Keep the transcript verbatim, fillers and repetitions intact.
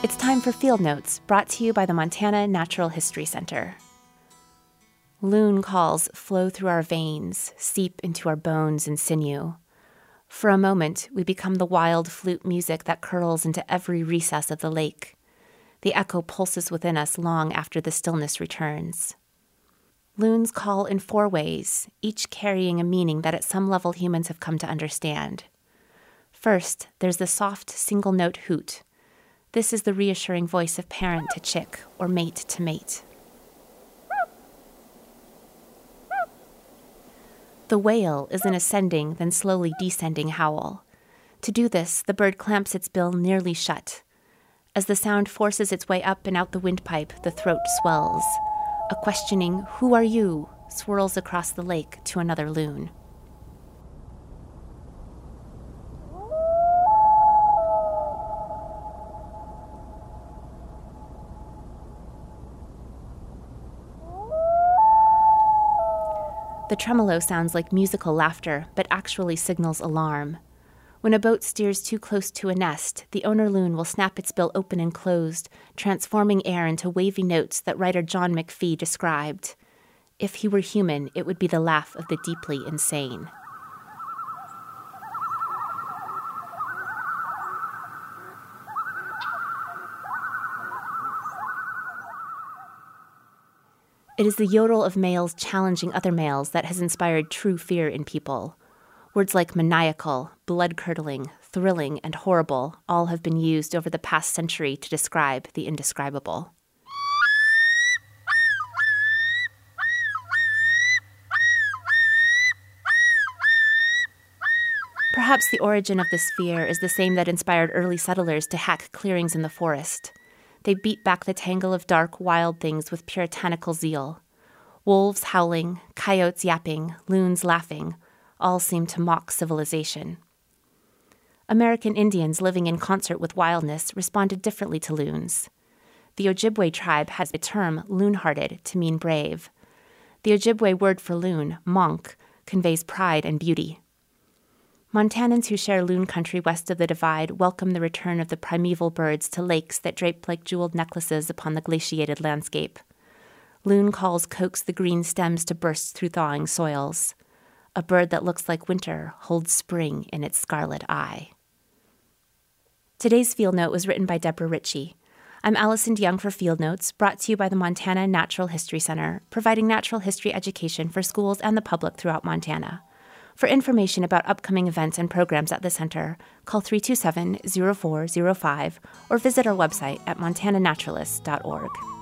It's time for Field Notes, brought to you by the Montana Natural History Center. Loon calls flow through our veins, seep into our bones and sinew. For a moment, we become the wild flute music that curls into every recess of the lake. The echo pulses within us long after the stillness returns. Loons call in four ways, each carrying a meaning that at some level humans have come to understand. First, there's the soft single-note hoot. This is the reassuring voice of parent to chick or mate to mate. The wail is an ascending, then slowly descending howl. To do this, the bird clamps its bill nearly shut. As the sound forces its way up and out the windpipe, the throat swells. A questioning, "Who are you?" swirls across the lake to another loon. The tremolo sounds like musical laughter, but actually signals alarm. When a boat steers too close to a nest, the owner loon will snap its bill open and closed, transforming air into wavy notes that writer John McPhee described. If he were human, it would be the laugh of the deeply insane. It is the yodel of males challenging other males that has inspired true fear in people. Words like maniacal, blood-curdling, thrilling, and horrible all have been used over the past century to describe the indescribable. Perhaps the origin of this fear is the same that inspired early settlers to hack clearings in the forest. They beat back the tangle of dark, wild things with puritanical zeal. Wolves howling, coyotes yapping, loons laughing, all seem to mock civilization. American Indians living in concert with wildness responded differently to loons. The Ojibwe tribe has a term, loon-hearted, to mean brave. The Ojibwe word for loon, monk, conveys pride and beauty. Montanans who share loon country west of the Divide welcome the return of the primeval birds to lakes that drape like jeweled necklaces upon the glaciated landscape. Loon calls coax the green stems to burst through thawing soils. A bird that looks like winter holds spring in its scarlet eye. Today's Field Note was written by Deborah Ritchie. I'm Allison DeYoung for Field Notes, brought to you by the Montana Natural History Center, providing natural history education for schools and the public throughout Montana. For information about upcoming events and programs at the center, call three two seven, zero four zero five or visit our website at montana naturalists dot org.